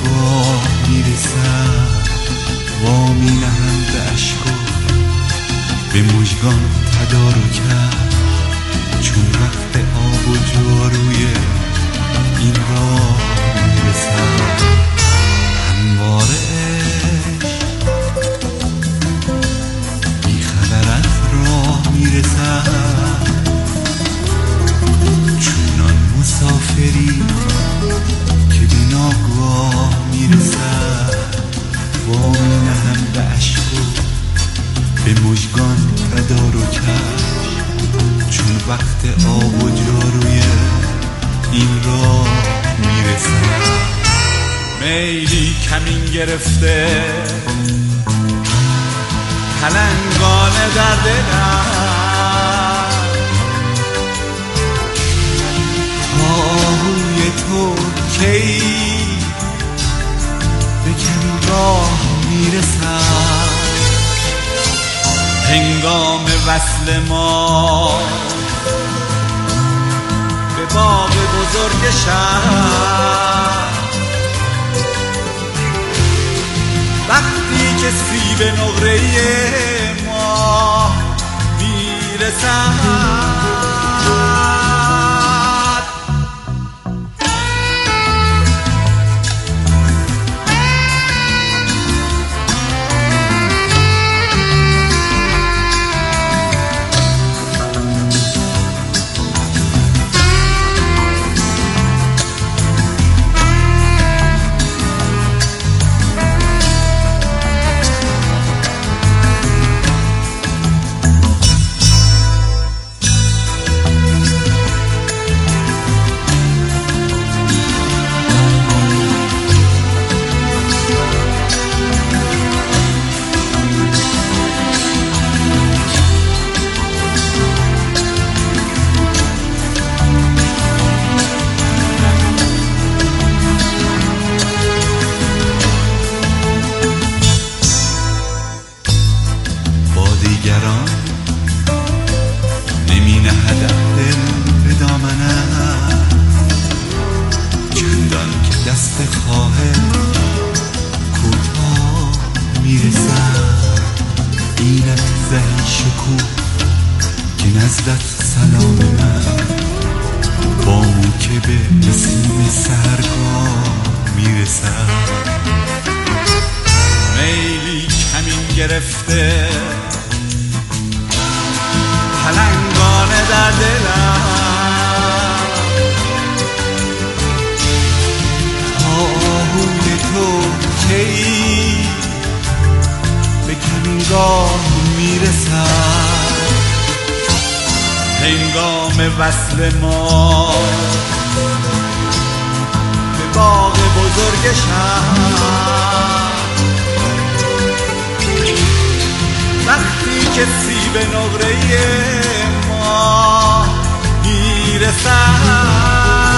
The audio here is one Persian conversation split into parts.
ناگاه میرسد وامی نهند عشق و به مژگان تدارکت، چون وقت آب و جاروی این راه میرسد. همواره بی خبر از راه میرسد، چونان مسافری که به ناگاه میرسد وامی نهند عشق و به مژگان تدارکت، چون وقت آب و جاروی این راه میرسد. میلی کمین گرفته پلنگانه در دلم، آهوی تو کی به کمی راه میرسد. هنگام وصل ما به باغ بزرگ شهر، وقتی که سیب نقره ما میرسد. دیگران نمی نهدم دل به دامنم، چندان که دست خواهر کوتاه میرسد. اینت زهی شکوه که نزدت سلام من، با مو که به نسیم سحرگاه میرسد. میلی کمین گرفته پلنگانه در دلم، آهوی تو کی به کمینگاه میرسد. هنگام وصل ما به باغ بزرگ شهر، وقتی که سیب نقره ما میرسد.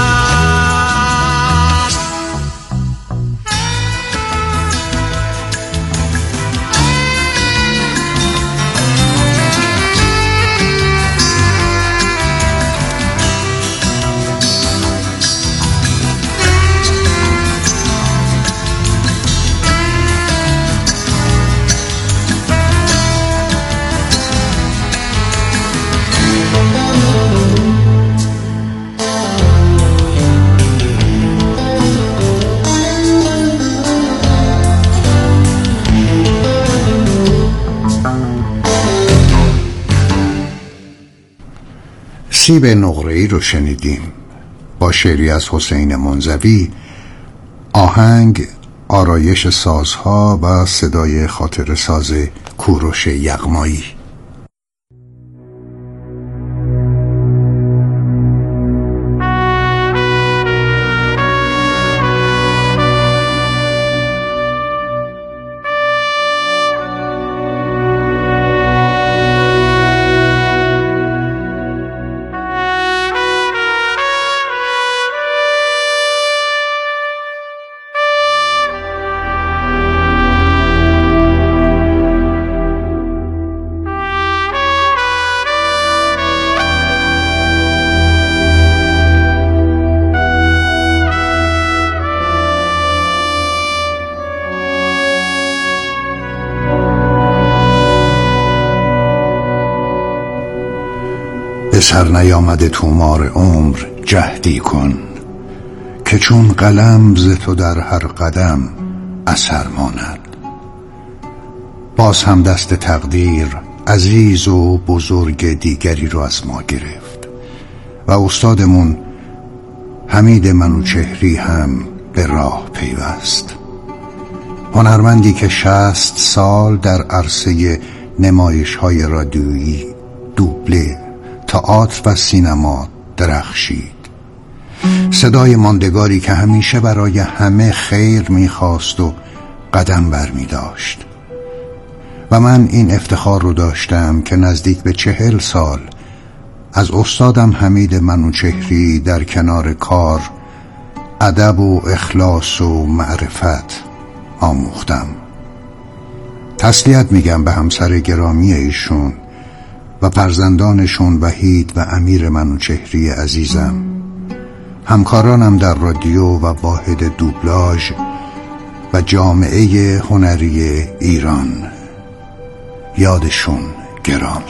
سیب نقره‌ای رو شنیدیم با شعری از حسین منزوی، آهنگ، آرایش سازها و صدای خاطر ساز کوروش یغمایی. نیامده تومار عمر جهدی کن، که چون قلم ز تو در هر قدم اثر ماند. باز هم دست تقدیر عزیز و بزرگ دیگری رو از ما گرفت و استادمون حمید منوچهری هم به راه پیوست. هنرمندی که 60 سال در عرصه نمایش‌های رادیویی، دوبله، تئاتر و سینما درخشید. صدای ماندگاری که همیشه برای همه خیر می‌خواست و قدم برمی‌داشت. و من این افتخار رو داشتم که نزدیک به 40 سال از استادم حمید منوچهری در کنار کار ادب و اخلاص و معرفت آموختم. تسلیت میگم به همسر گرامی ایشون و فرزندانشون وحید و امیر منوچهری عزیزم، همکارانم در رادیو و واحد دوبلاژ و جامعه هنری ایران. یادشون گرامی.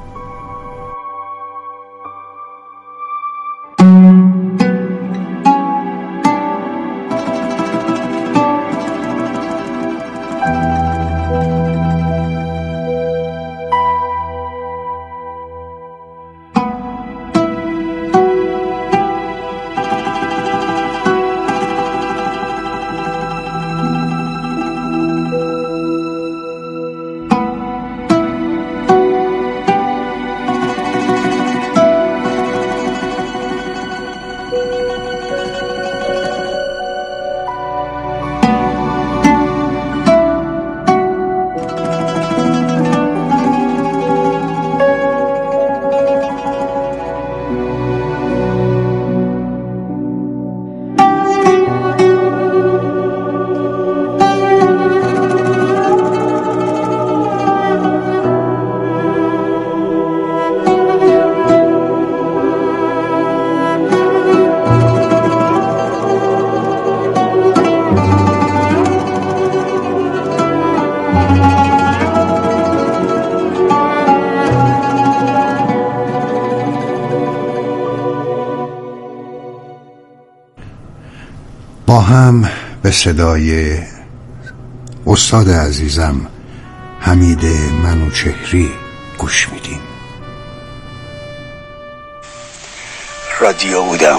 با هم به صدای استاد عزیزم حمید منوچهری گوش میدیم. رادیو بودم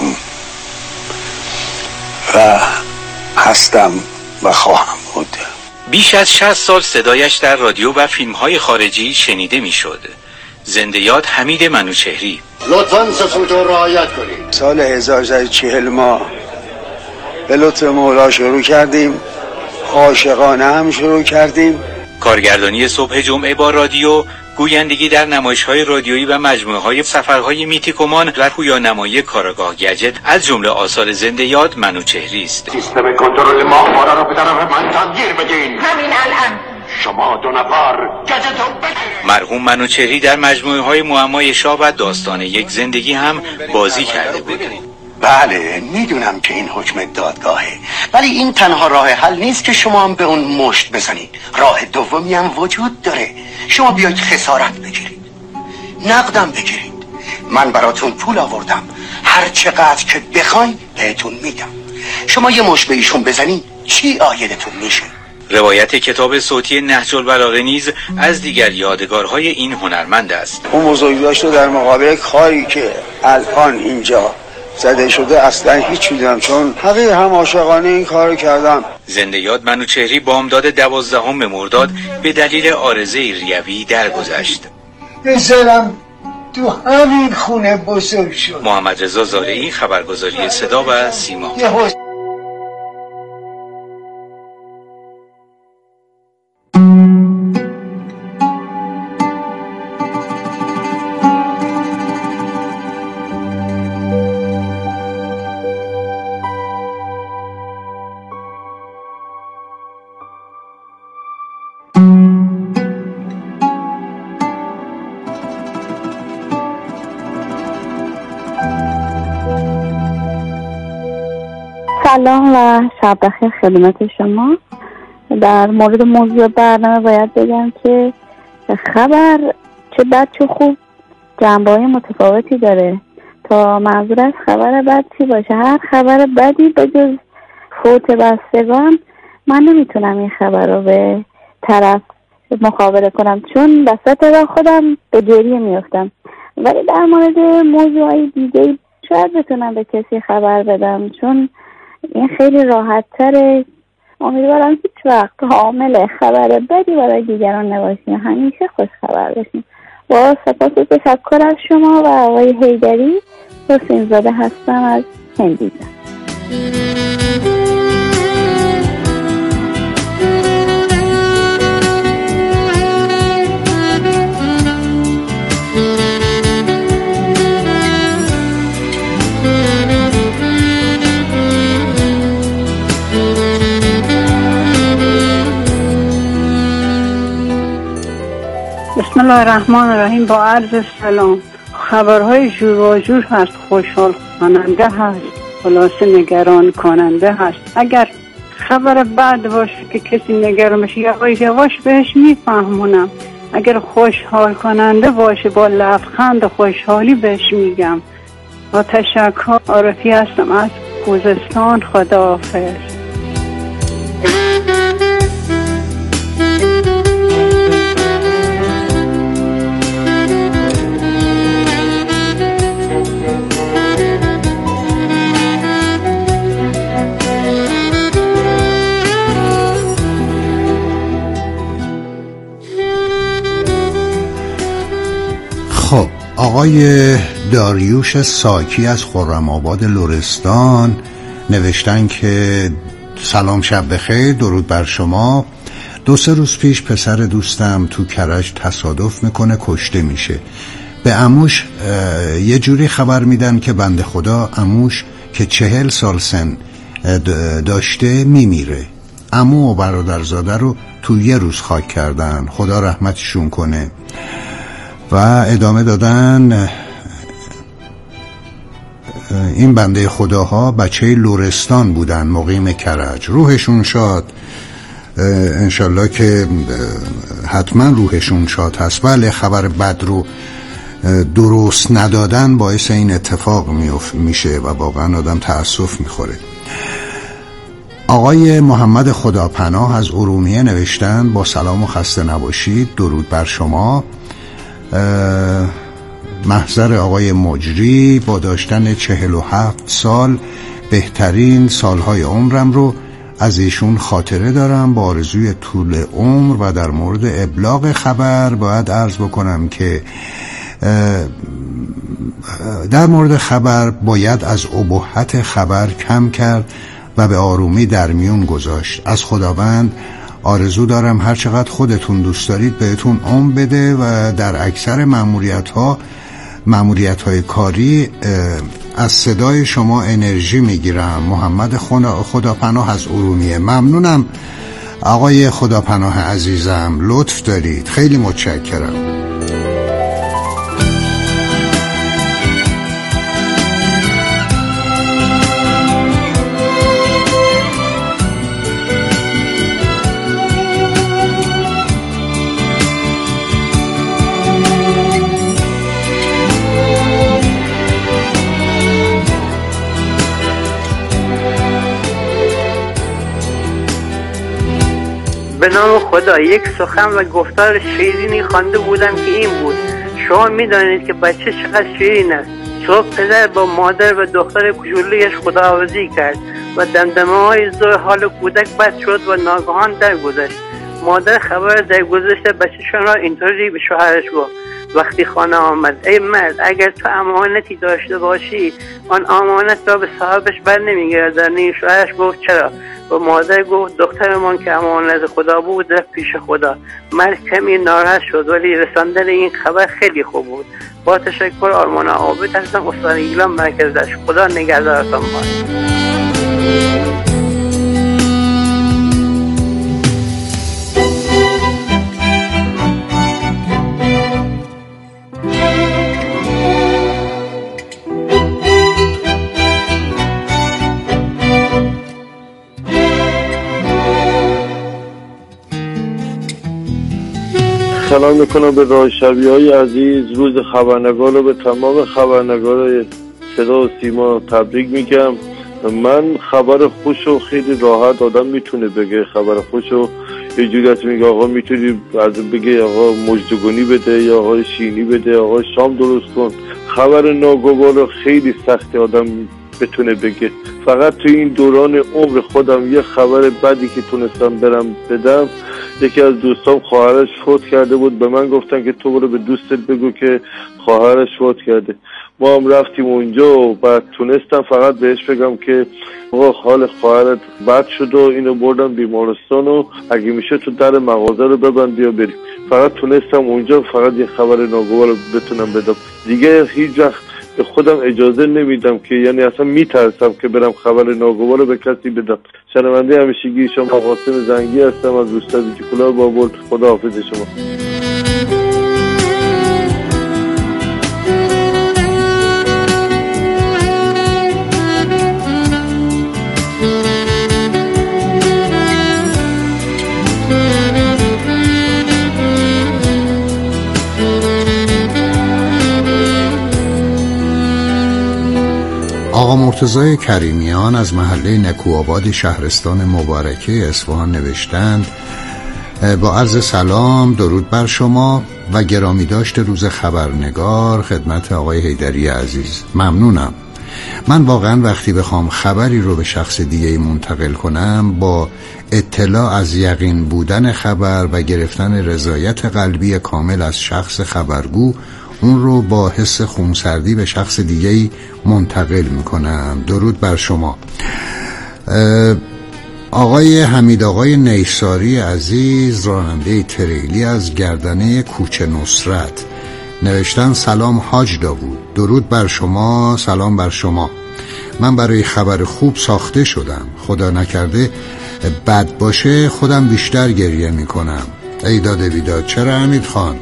و هستم و خواهم بود. بیش از 60 سال صدایش در رادیو و فیلم‌های خارجی شنیده می‌شد. زنده یاد حمید منوچهری. لطفاً سکوت رو رعایت کنید. سال 1340 ما به لطف مولا شروع کردیم، عاشقانه هم شروع کردیم. کارگردانی صبح جمعه با رادیو، گویندگی در نمایش‌های رادیویی و مجموعه‌های سفرهای میتیکومان و پویانمایی کارگاه گجت از جمله آثار زنده یاد منوچهری است. سیستم کنترل ماهواره رو به طرف من تغییر بدین. همین الان. شما 2 نفر گجتو بگیرید. مرحوم منوچهری در مجموعه‌های معمای شاه و داستان یک زندگی هم بازی کرده بود. بله میدونم که این حکم دادگاهه، ولی این تنها راه حل نیست که شما هم به اون مشت بزنید. راه دومی هم وجود داره. شما بیایید خسارت بگیرید، نقدم بگیرید. من براتون پول آوردم، هر چقدر که بخواید بهتون میدم. شما یه مشت به ایشون بزنید، چی آیدتون میشه؟ روایت کتاب صوتی نهج البلاغه نیز از دیگر یادگارهای این هنرمند است. اون بزرگداشت رو در مقابل کاری که الان اینجا زده شده اصلا هیچ میدونم، چون حقیقی هم عاشقانه این کارو کردم. زنده یاد منوچهری بامداد 12 مرداد به دلیل عارضه ریوی درگذشت. پسرم تو همین خونه بزرگ شد. محمد رضا زارعی، خبرگزاری صدا و سیما. سلام و شب بخیر خدمت شما. در مورد موضوع برنامه باید بگم که خبر چه بد چه خوب جنبه‌های متفاوتی داره. تا منظور از خبر بد چی باشه؟ هر خبر بدی به جز فوت بستگان من نمیتونم این خبر رو به طرف مخابره کنم، چون وسط راه خودم به گریه میفتم. ولی در مورد موضوعی دیگه شاید بتونم به کسی خبر بدم، چون این خیلی راحت تره. امیدوارم هیچ وقت حامل خبر بدی برای دیگران نباشیم، همیشه خوش خبر باشیم. با سپاس و تشکر از شما و آقای حیدری. حسین زاده هستم از هندیزه. بسم الله الرحمن الرحیم. با عرض سلام. خبرهای جور و جور هست، خوشحال کننده هست، خلاصه نگران کننده هست. اگر خبر بد باشه که کسی نگران بشه یواش یواش بهش میفهمونم. اگر خوشحال کننده باشه با لبخند خوشحالی بهش میگم. با تشکر. عارفی هستم از خوزستان. خداحافظ. خب آقای داریوش ساکی از خرم‌آباد لرستان نوشتن که سلام شب بخیر، درود بر شما. 2-3 روز پیش پسر دوستم تو کرج تصادف میکنه، کشته میشه. به عموش یه جوری خبر میدن که بنده خدا عموش که 40 سال سن داشته میمیره. عمو و برادرزاده رو تو یه روز خاک کردن، خدا رحمتشون کنه. و ادامه دادن این بنده خداها بچه لرستان بودن، مقیم کرج. روحشون شاد، انشالله که حتما روحشون شاد هست. بله، خبر بد رو درست ندادن باعث این اتفاق میشه و واقعا آدم تأسف میخوره. آقای محمد خداپناه از ارومیه نوشتن با سلام و خسته نباشید، درود بر شما. محضر آقای مجری: با داشتن 47 سال بهترین سالهای عمرم رو از ایشون خاطره دارم، با آرزوی طول عمر. و در مورد ابلاغ خبر باید عرض بکنم که در مورد خبر باید از ابهت خبر کم کرد و به آرومی در میون گذاشت. از خداوند آرزو دارم هر چقدر خودتون دوست دارید بهتون عمر بده و در اکثر مأموریت‌های کاری از صدای شما انرژی میگیرم. محمد خداپناه از ارومیه. ممنونم آقای خداپناه عزیزم، لطف دارید، خیلی متشکرم. به نام خدا. یک سخن و گفتار شیرینی خوانده بودم که این بود: شما میدانید که بچه چقدر شیرین است. صبح پدر با مادر و دختر کوچولویش خداحافظی کرد و دمدمه های ظهر حال کودک بد شد و ناگهان درگذشت. مادر خبر درگذشت بچه‌شان را اینطوری به شوهرش گفت وقتی خانه آمد: ای مرد، اگر تو امانتی داشته باشی آن امانت را به صاحبش بر نمیگردانی. شوهرش گفت چرا؟ و مادر گفت دخترمان که امانت خدا بود رفت پیش خدا. مرد کمی ناراحت شد ولی رساندن این خبر خیلی خوب بود. با تشکر. آرمان عابد هستم، استان گیلان، مرکز دشت. خدا نگهدارتان باد. سلام میکنم به راهشبی‌های عزیز. روز خبرنگار رو به تمام خبرنگارای صدا و سیما تبریک میگم. من خبر خوش و خیلی راحت آدم میتونه بگه. خبر خوش و یه جوری هست میگه آقا میتونی از بگه آقا مژدگانی بده یا آقا شینی بده، آقا شام درست کن. خبر ناگوار خیلی سختی آدم بتونه بگه. فقط تو این دوران عمر خودم یه خبر بدی که تونستم برم بدم، یکی از دوستام خواهرش فوت کرده بود. به من گفتن که تو برو به دوستت بگو که خواهرش فوت کرده. ما هم رفتیم اونجا و بعد تونستم فقط بهش بگم که آقا حال خواهرت بد شد و اینو بردم بیمارستان و اگه میشه تو در مغازه رو ببند بیا بریم. فقط تونستم اونجا فقط یه خبر ناگوار رو بتونم بدم. دیگه هیچ وقت به خودم اجازه نمیدم که یعنی اصلا میترسم که برم خبر ناگوار رو به کسی بدم. شنونده همیشگی شما قاسم زنگی هستم از روستای بیچکلار بابل. خدا حافظ شما. آقا مرتضی کریمیان از محله نکوآباد شهرستان مبارکه اصفهان نوشتند: با عرض سلام، درود بر شما و گرامی داشت روز خبرنگار خدمت آقای حیدری عزیز. ممنونم. من واقعا وقتی بخوام خبری رو به شخص دیگه منتقل کنم، با اطلاع از یقین بودن خبر و گرفتن رضایت قلبی کامل از شخص خبرگو، اون رو با حس خونسردی به شخص دیگه‌ای منتقل میکنم. درود بر شما. آقای حمید آقای نیساری عزیز، راننده تریلی از گردنه کوچه نصرت، نوشتن: سلام حاج داوود، درود بر شما. سلام بر شما. من برای خبر خوب ساخته شدم. خدا نکرده بد باشه خودم بیشتر گریه میکنم. ای داده بیداد. چرا حمید خان؟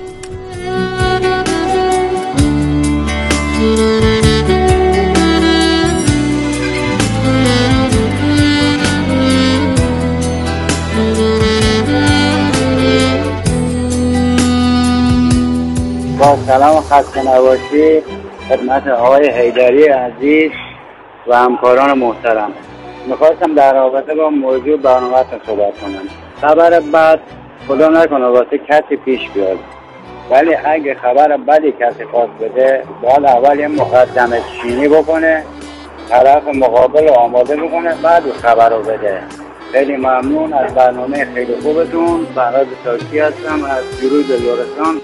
با سلام و خسته نباشی خدمت آقای حیدری عزیز و همکاران محترم. میخواستم در رابطه با موضوع برنامه‌تون صحبت کنم. خبر بد خدا نکنه واسه کسی پیش بیاد، ولی اگه خبر بدی کسی خواست بده، باید اول یه مقدمه چینی بکنه، طرف مقابل رو آماده بکنه، بعد خبر رو بده. خیلی ممنون از برنامه خیلی خوبتون. فراز تاکی هستم از جروی لرستان.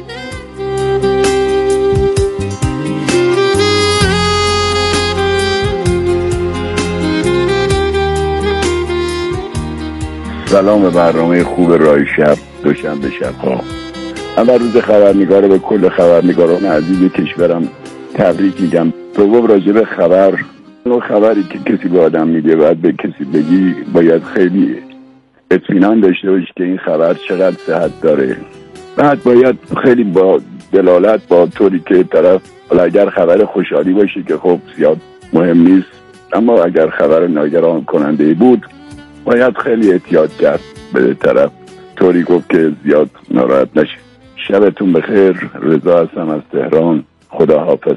سلام به برنامه خوب رای شب دوشنبه شب‌ها. اول روز خبرنگار به کل خبرنگاران عزیز کشورم تبریک میگم. دوم راجع به خبر، نوع خبری که کسی به آدم میده باید به کسی بگی، باید خیلی اطمینان داشته باشی که این خبر چقدر صحت داره. بعد باید خیلی با دلالت، با طوری که طرف اگر خبر خوشحالی باشه که خب زیاد مهم نیست، اما اگر خبر ناگران کننده بود باید خیلی احتیاط کرد به طرف، طوری گفت که زیاد ناراحت نشه. شبتون بخیر. رضا هستم از تهران. خدا حافظ.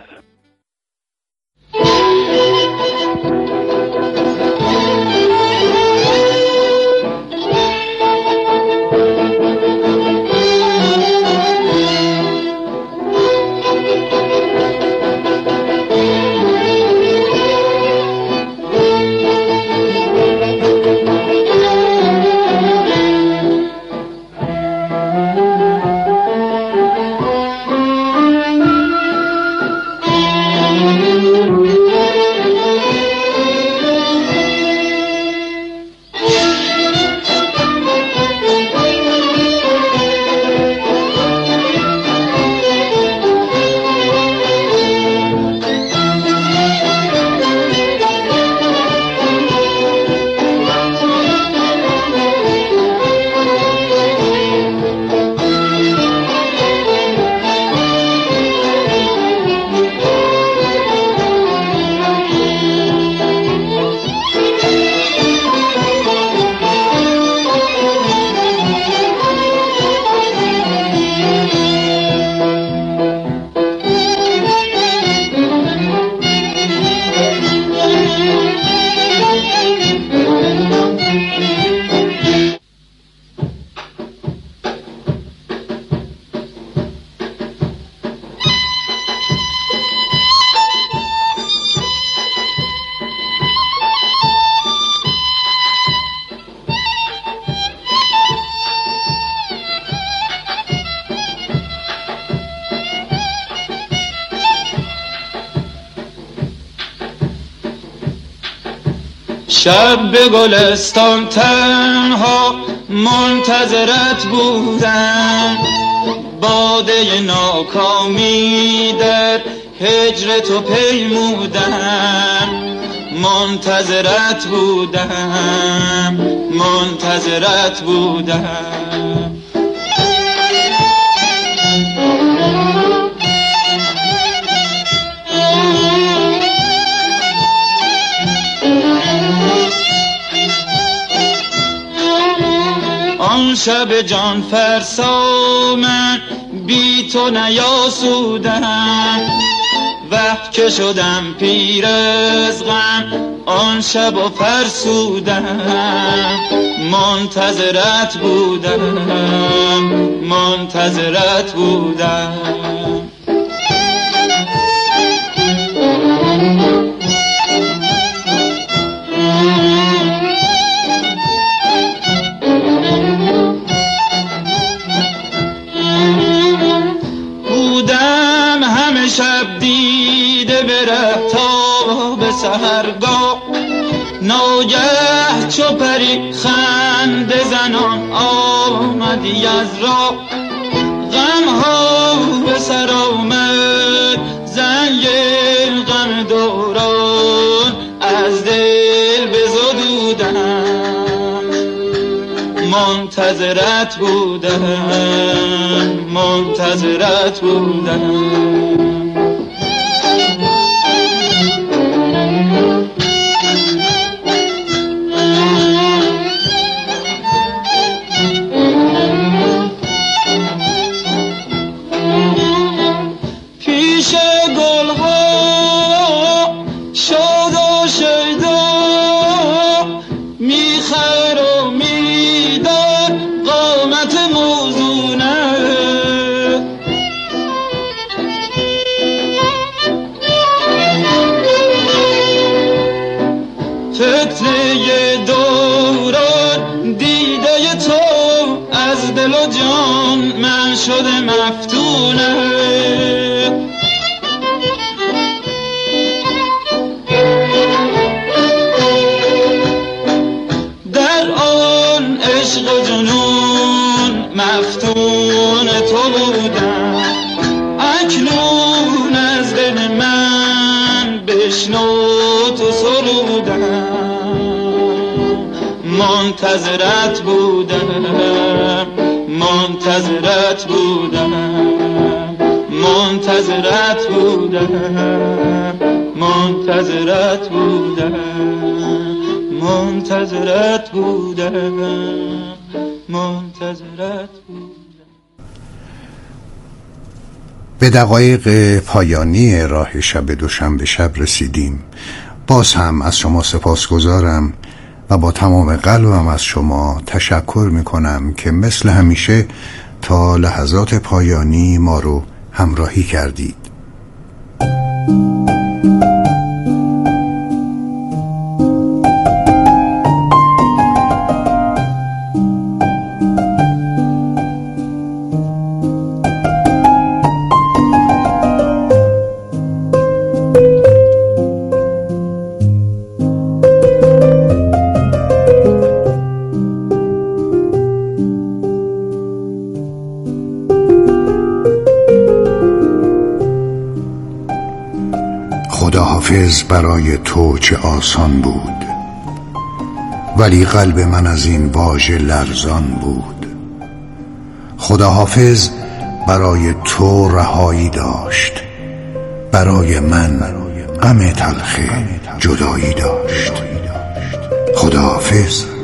شب به گلستان تنها منتظرت بودم، باده ناکامی در هجر تو پیمودم، منتظرت بودم، منتظرت بودم. آن شب جان فرسا من بی تو نیاسودم، وقت که شدم پیر از غم آن شب و فرسودم، منتظرت بودم، منتظرت بودم. بودم همه شب دیده به ره تا به سحرگاه، ناگه چو پری خنده زنان آمدی از راه، غم ها به سر آمد زنگ غم دوران از دل بزدودم، منتظرت بودم، منتظرت بودم. پیش گلها شاد و شیدا میخر و میدار قامت موزونه، فتنه دوران دیده تو از دل و جان من شده مفتونه، در آن عشق جنون مفتون تو بودم، اکنون از دل من بشنو تو سرودم، منتظرت بودم، منتظرت بودم، منتظرت بودم، منتظرت بودم، منتظرت بودم، منتظرت بودم. به دقایق پایانی راه شب دوشنبه شب رسیدیم. باز هم از شما سپاسگزارم و با تمام قلبم از شما تشکر میکنم که مثل همیشه تا لحظات پایانی ما رو همراهی کردید. خداحافظ برای تو چه آسان بود، ولی قلب من از این واژه لرزان بود. خداحافظ برای تو رهایی داشت، برای من غم تلخ جدایی داشت. خداحافظ.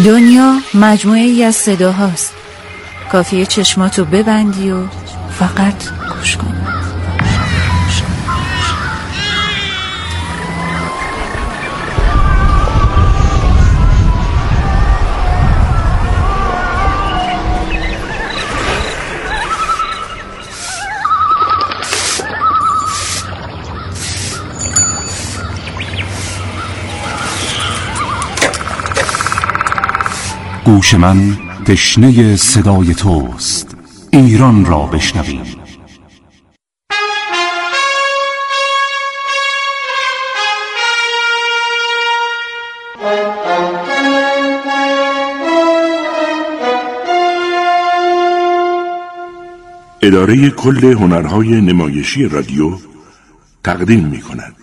دنیا مجموعه ای از صداهاست. کافیه چشماتو ببندی و فقط گوش کنی. گوش من تشنه صدای توست، ایران را بشنویم. اداره کل هنرهای نمایشی رادیو تقدیم می کند.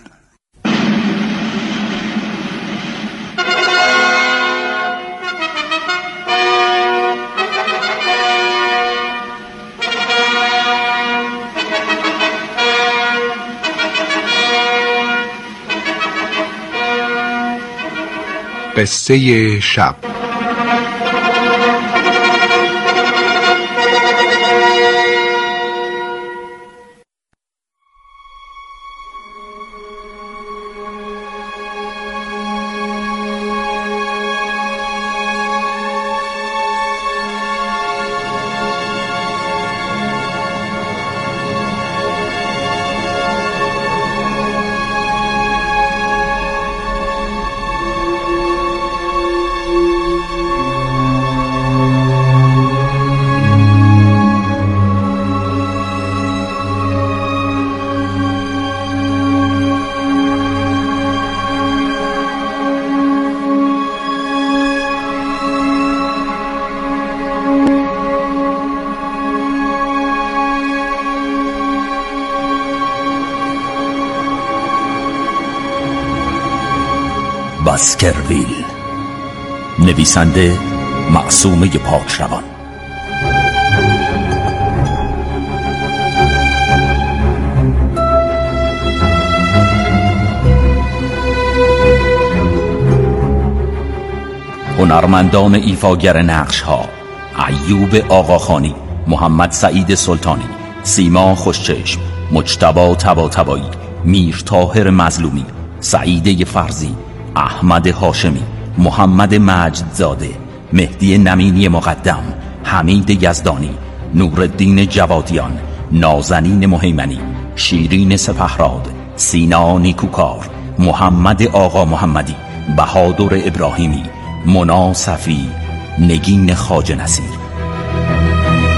قصه شب. باسکرویل. نویسنده معصومه پاکروان. هنرمندان ایفاگر نقش‌ها: ایوب آقاخانی، محمد سعید سلطانی، سیما خوشچشم، مجتبی طباطبایی، میر طاهر مظلومی، سعیده فرزی، احمد هاشمی، محمد مجدزاده، مهدی نمینی مقدم، حمید یزدانی، نورالدین جوادیان، نازنین مهیمنی، شیرین سپهراد، سینا نیکوکار، محمد آقا محمدی، بهادر ابراهیمی، مونا صفی، نگین خواجه نصیر.